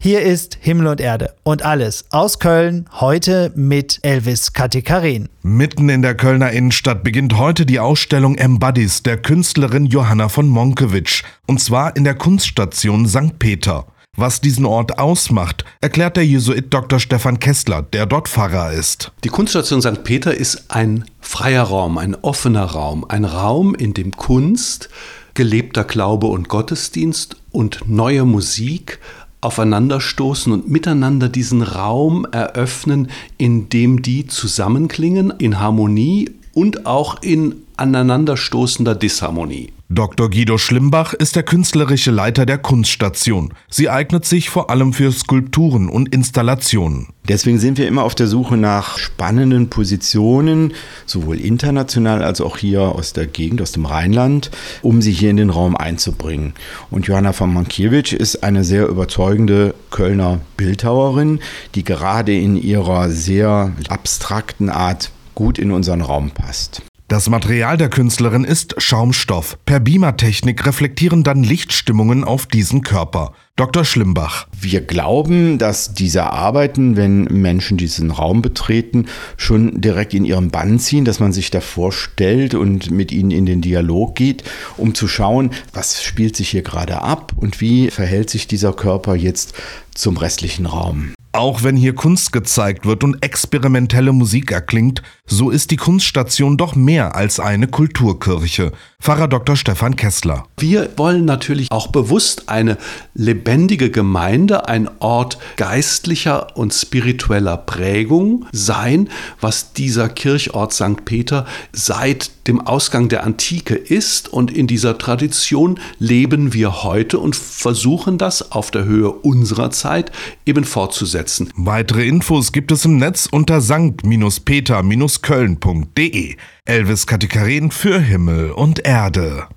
Hier ist Himmel und Erde und alles aus Köln, heute mit Elvis Katekarin. Mitten in der Kölner Innenstadt beginnt heute die Ausstellung Embodies der Künstlerin Johanna von Monkewitsch, und zwar in der Kunststation St. Peter. Was diesen Ort ausmacht, erklärt der Jesuit Dr. Stefan Kessler, der dort Pfarrer ist. Die Kunststation St. Peter ist ein freier Raum, ein offener Raum, ein Raum, in dem Kunst, gelebter Glaube und Gottesdienst und neue Musik aufeinanderstoßen und miteinander diesen Raum eröffnen, in dem die zusammenklingen in Harmonie und auch in aneinanderstoßender Disharmonie. Dr. Guido Schlimbach ist der künstlerische Leiter der Kunststation. Sie eignet sich vor allem für Skulpturen und Installationen. Deswegen sind wir immer auf der Suche nach spannenden Positionen, sowohl international als auch hier aus der Gegend, aus dem Rheinland, um sie hier in den Raum einzubringen. Und Johanna von Monkewitsch ist eine sehr überzeugende Kölner Bildhauerin, die gerade in ihrer sehr abstrakten Art gut in unseren Raum passt. Das Material der Künstlerin ist Schaumstoff. Per Beamertechnik reflektieren dann Lichtstimmungen auf diesen Körper. Dr. Schlimbach. Wir glauben, dass diese Arbeiten, wenn Menschen diesen Raum betreten, schon direkt in ihren Bann ziehen, dass man sich davor stellt und mit ihnen in den Dialog geht, um zu schauen, was spielt sich hier gerade ab und wie verhält sich dieser Körper jetzt zum restlichen Raum. Auch wenn hier Kunst gezeigt wird und experimentelle Musik erklingt, so ist die Kunststation doch mehr als eine Kulturkirche. Pfarrer Dr. Stefan Kessler. Wir wollen natürlich auch bewusst eine lebendige Gemeinde, ein Ort geistlicher und spiritueller Prägung sein, was dieser Kirchort St. Peter seit dem Ausgang der Antike ist, und in dieser Tradition leben wir heute und versuchen das auf der Höhe unserer Zeit eben fortzusetzen. Weitere Infos gibt es im Netz unter sankt-peter-köln.de. Elvis Katekarin für Himmel und Erde.